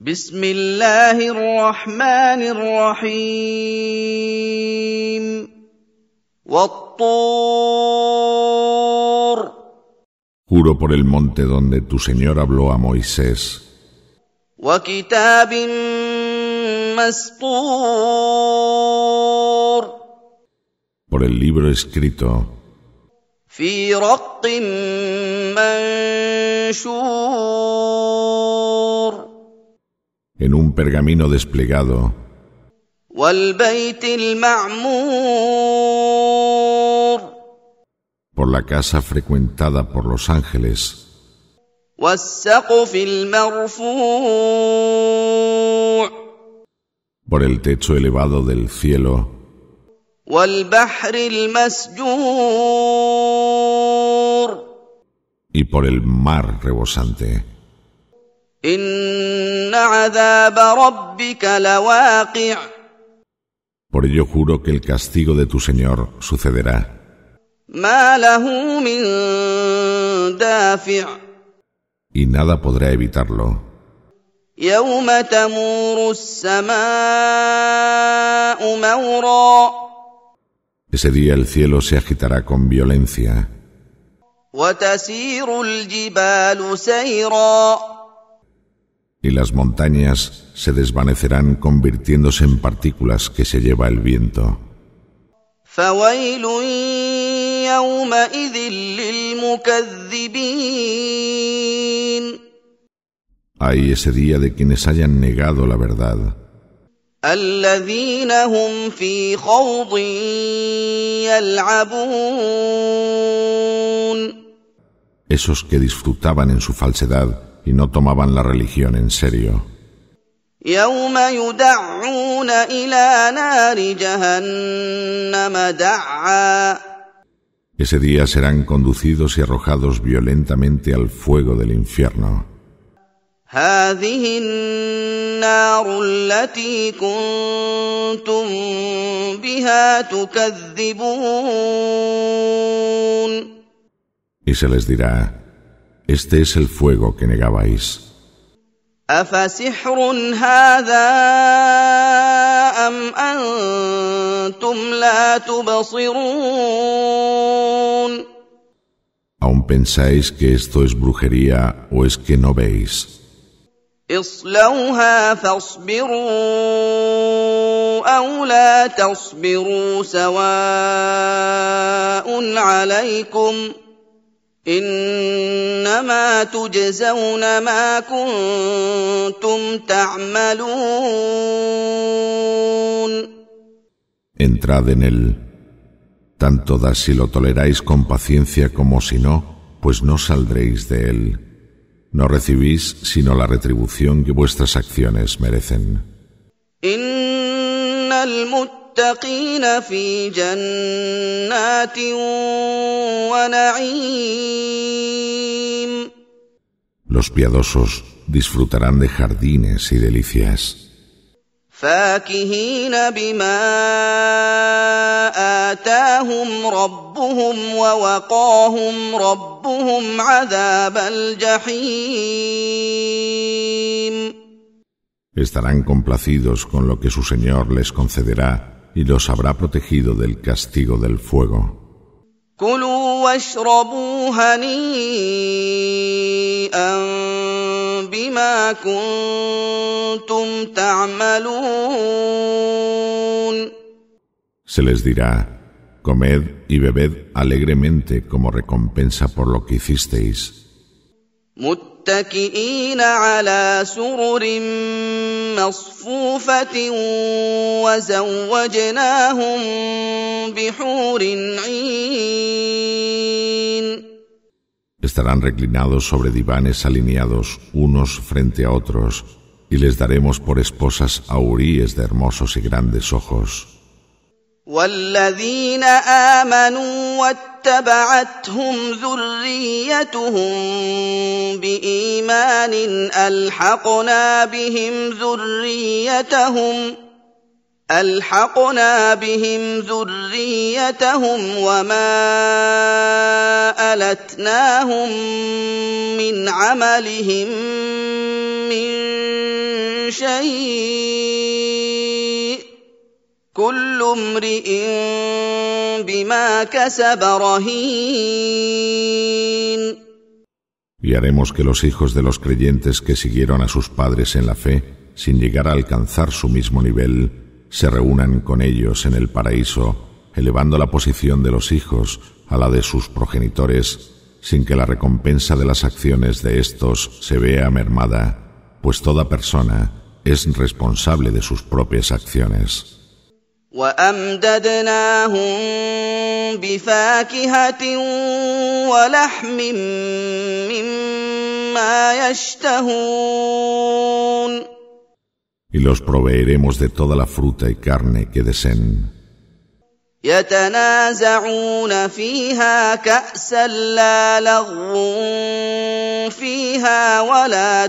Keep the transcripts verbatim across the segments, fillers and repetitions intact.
بسم الله الرحمن الرحيم والطور. Juro por el monte donde tu Señor habló a Moisés. وكتاب مسطور. Por el libro escrito. في رق منشور. En un pergamino desplegado. والبيت المعمور. Por la casa frecuentada por los ángeles. والسقف المرفوع. Por el techo elevado del cielo. والبحر المسجور. Y por el mar rebosante. إن عذاب ربك لواقع. Por ello juro que el castigo de tu Señor sucederá. ما له من دافع. Y nada podrá evitarlo. يوم تمور السماء مورا. Ese día el cielo se agitará con violencia. وتسير الجبال سيرا. Y las montañas se desvanecerán convirtiéndose en partículas que se lleva el viento. فويل يومئذ للمكذبين. Ay, ese día de quienes hayan negado la verdad. الذين هم في خوض يلعبون. Esos que disfrutaban en su falsedad y no tomaban la religión en serio. يوم يدعون إلى نار جهنم دعا. Ese día serán conducidos y arrojados violentamente al fuego del infierno. هذه النار التي كنتم بها تكذبون. Y se les dirá, este es el fuego que negabais. أفسحر هذا أم أنتم لا تبصرون. ¿Aún pensáis que esto es brujería o es que no veis? اصلوها فاصبروا أو لا تصبروا سواء عليكم إنما تجزون ما كنتم تعملون. Entrad en él, tanto da si lo toleráis con paciencia como si no, pues no saldréis de él. No recibís sino la retribución que vuestras acciones merecen. إن المتقين في جنات ونعيم. Los piadosos disfrutarán de jardines y delicias. فاكهين بما آتاهم ربهم ووقاهم ربهم عذاب الجحيم. Estarán complacidos con lo que su Señor les concederá y los habrá protegido del castigo del fuego. كلوا واشربوا هنيئا بما كنتم تعملون. Se les dirá, comed y bebed alegremente como recompensa por lo que hicisteis. متكئين على سرر مصفوفة وزوجناهم بحور عين. Estarán reclinados sobre divanes alineados unos frente a otros y les daremos por esposas a huríes de hermosos y grandes ojos. والذين آمنوا واتبعتهم ذريتهم بإيمان ألحقنا بهم ذريتهم ألحقنا بهم ذريتهم وما ألتناهم من عملهم من شيء كل امرئ بما كسب رهين. Y haremos que los hijos de los creyentes que siguieron a sus padres en la fe, sin llegar a alcanzar su mismo nivel, se reúnan con ellos en el paraíso, elevando la posición de los hijos a la de sus progenitores, sin que la recompensa de las acciones de éstos se vea mermada, pues toda persona es responsable de sus propias acciones. وَأَمْدَدْنَاهُمْ بِفَاكِهَةٍ وَلَحْمٍ مِّمَّا يَشْتَهُونَ. Y los proveeremos de toda la fruta y carne que deseen. يَتَنَازَعُونَ فِيهَا كَأْسًا لَّا لَغْوٌ فِيهَا وَلَا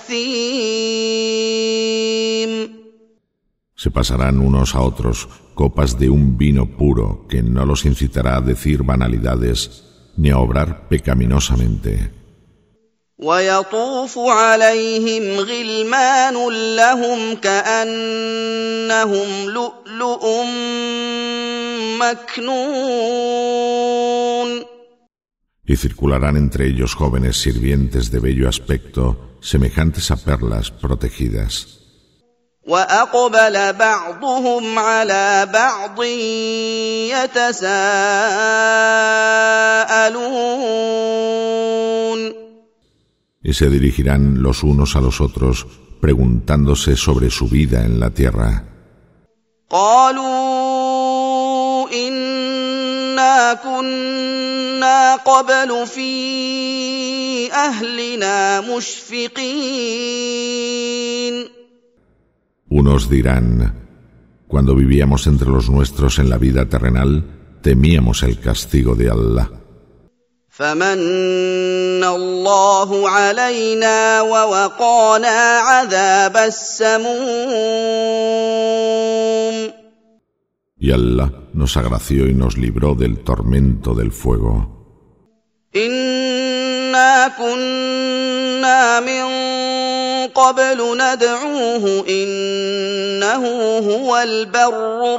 تَأْثِيمٌ. Se pasarán unos a otros copas de un vino puro que no los incitará a decir banalidades ni a obrar pecaminosamente. وَيَطُوفُ عَلَيْهِمْ غِلْمَانٌ لَّهُمْ كَأَنَّهُمْ لُؤْلُؤٌ مَّكْنُونٌ. Y circularán entre ellos jóvenes sirvientes de bello aspecto, semejantes a perlas protegidas. وَأَقْبَلَ بَعْضُهُمْ عَلَى بَعْضٍ يَتَسَاءَلُونَ. Y se dirigirán los unos a los otros, preguntándose sobre su vida en la tierra. قَالُوا إِنَّا كُنَّا قَبْلُ فِي أَهْلِنَا مُشْفِقِينَ. Unos dirán, cuando vivíamos entre los nuestros en la vida terrenal, temíamos el castigo de Allah. فَمَنَّ اللَّهُ عَلَيْنَا وَوَقَانَا عَذَابَ السَّمُومِ. Y Allah nos agració y nos libró del tormento del fuego. إِنَّا كُنَّا مِن قبل ندعوه إنه هو البر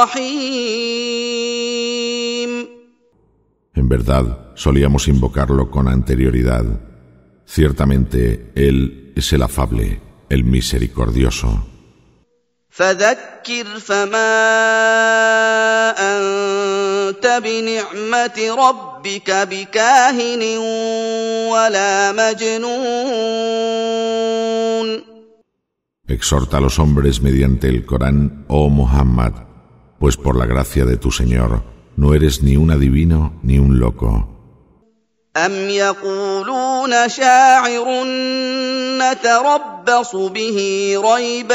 الرحيم. En verdad, solíamos invocarlo con anterioridad. Ciertamente, Él es el afable, el misericordioso. فذكر فما أنت بنعمة ربك بكاهن ولا مجنون. Exhorta a los hombres mediante el Corán, oh Muhammad, pues por la gracia de tu Señor no eres ni un adivino ni un loco. أم يقولون شاعر نتربص به ريب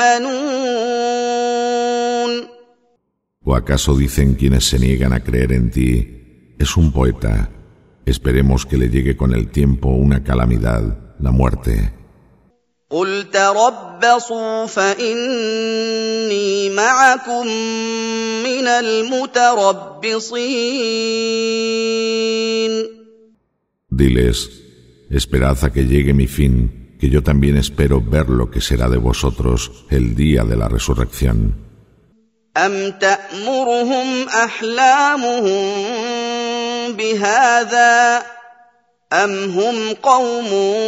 المنون. ¿O acaso dicen quienes se niegan a creer en ti, es un poeta, esperemos que le llegue con el tiempo una calamidad, la muerte? قل تربصوا فإني معكم من المتربصين. Diles, esperad a que llegue mi fin, que yo también espero ver lo que será de vosotros el día de la resurrección. أم تأمرهم أحلامهم بهذا أم هم قوم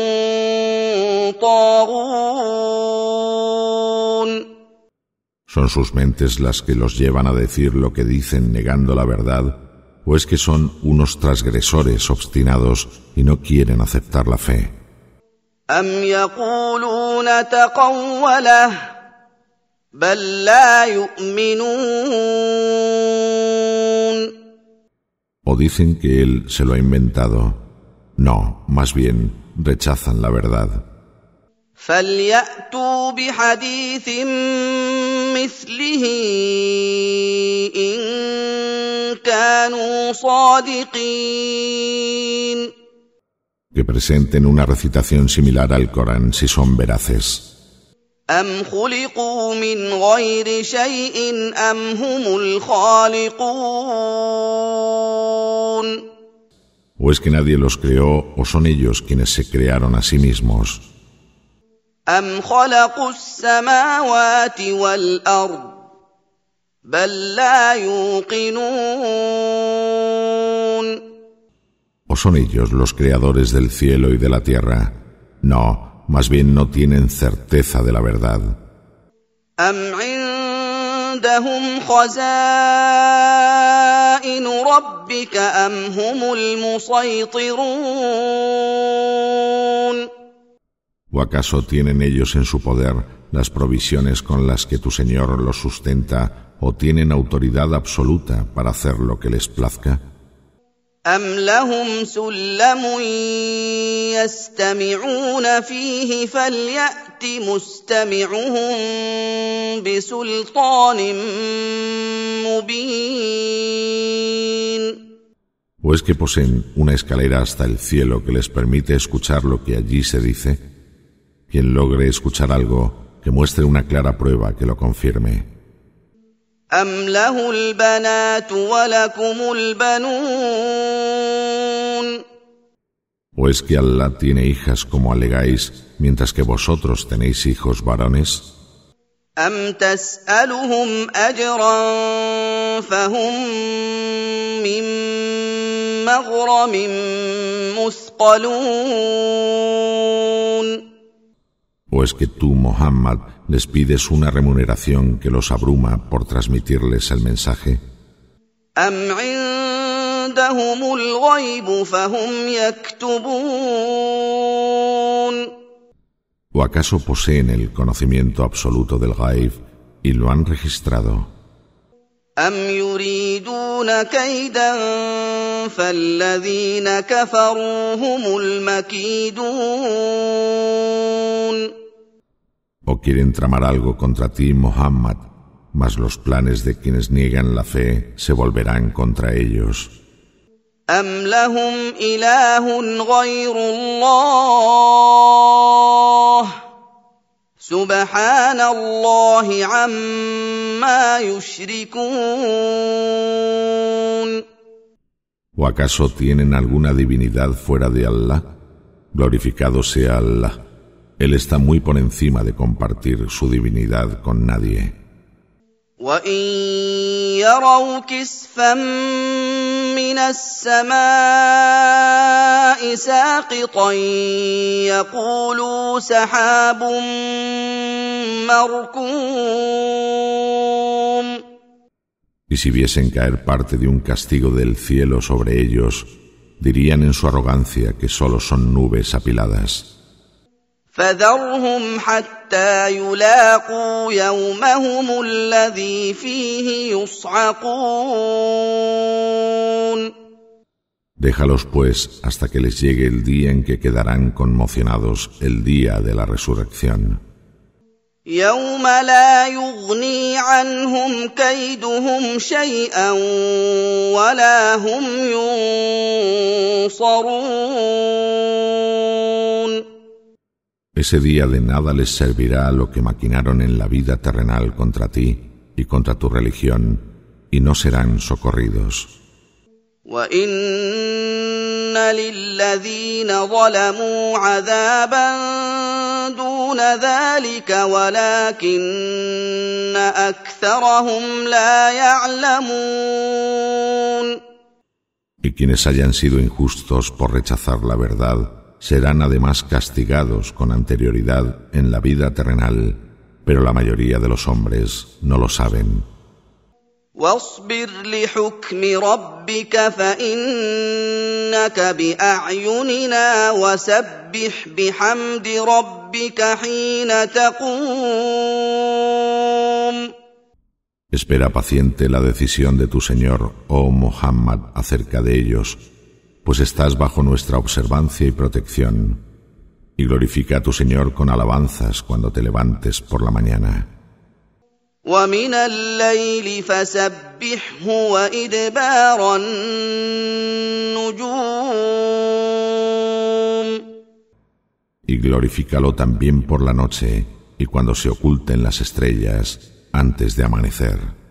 طاغون. ¿Son sus mentes las que los llevan a decir lo que dicen negando la verdad? ¿O es que son unos transgresores obstinados y no quieren aceptar la fe? أم يقولون تقوله بل لا يؤمنون. ¿O dicen que él se lo ha inventado? No, más bien rechazan la verdad. فليأتوا بحديث مثله إن كانوا صادقين. Que presenten una recitación similar al Corán si son veraces. أم خلقوا من غير شيء أم هم الخالقون. ¿O es que nadie los creó o son ellos quienes se crearon a sí mismos? أم خلقوا السماوات والأرض بل لا يوقنون. ¿O son ellos los creadores del cielo y de la tierra? No, más bien no tienen certeza de la verdad. أم عندهم خزائن ربك أم هم المسيطرون. ¿O acaso tienen ellos en su poder las provisiones con las que tu Señor los sustenta, o tienen autoridad absoluta para hacer lo que les plazca? أم لهم سلم يستمعون فيه فليأت مستمعهم بسلطان مبين. ¿O es que poseen una escalera hasta el cielo que les permite escuchar lo que allí se dice? Quien logre escuchar algo, que muestre una clara prueba que lo confirme. أم له البنات ولكم البنون. ¿O es que Allah tiene hijas como alegáis, mientras que vosotros tenéis hijos varones? أم تسألهم أجرا فهم من مغرم مثقلون. ¿O es que tú, Muhammad, les pides una remuneración que los abruma por transmitirles el mensaje? أم عندهم الغيب فهم يكتبون. ¿O acaso poseen el conocimiento absoluto del Ghaib y lo han registrado? أم يريدون كيدا فالذين كفروا هم المكيدون. ¿O quieren tramar algo contra ti, Muhammad, mas los planes de quienes niegan la fe se volverán contra ellos? أم لهم إله غير الله سبحان الله عما يشركون. ¿O acaso tienen alguna divinidad fuera de Allah? Glorificado sea Allah. Él está muy por encima de compartir su divinidad con nadie. وَإِن يَرَوْا كِسْفًا مِّنَ السَّمَاءِ سَاقِطًا يَقُولُوا سَحَابٌ مَّرْكُومٌ. Y si viesen caer parte de un castigo del cielo sobre ellos, dirían en su arrogancia que solo son nubes apiladas. فذرهم حتى يلاقوا يومهم الذي فيه يصعقون. Déjalos pues hasta que les llegue el día en que quedarán conmocionados, el día de la resurrección. يوم لا يغني عنهم كيدهم شيئا ولا هم ينصرون. Ese día de nada les servirá lo que maquinaron en la vida terrenal contra ti y contra tu religión, y no serán socorridos. وَإِنَّ لِلَّذِينَ ظَلَمُوا عَذَابًا دُونَ ذَلِكَ وَلَكِنَّ أَكْثَرَهُمْ لَا يَعْلَمُونَ. Y quienes hayan sido injustos por rechazar la verdad serán además castigados con anterioridad en la vida terrenal, pero la mayoría de los hombres no lo saben. واصبر لحكم ربك فإنك بأعيننا وسبح بحمد ربك حين تقوم. Espera paciente la decisión de tu Señor, oh Muhammad, acerca de ellos, pues estás bajo nuestra observancia y protección, y glorifica a tu Señor con alabanzas cuando te levantes por la mañana. وَمِنَ اللَّيْلِ فَسَبِّحْهُ وَإِدْبَارَ النُّجُومِ. Y glorifícalo también por la noche, y cuando se oculten las estrellas, antes de amanecer.